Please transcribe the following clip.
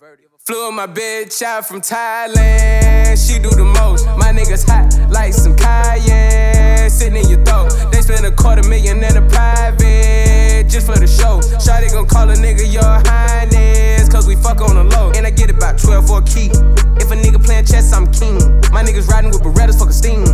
Flew my bitch out from Thailand, she do the most. My niggas hot like some cayenne, sitting in your throat. They spend $250,000 in a private, just for the show. Shawty gon' call a nigga your highness, cause we fuck on the low. And I get about 12 for a key. If a nigga playin' chess, I'm king. My niggas riding with Berettas, fuck a steam.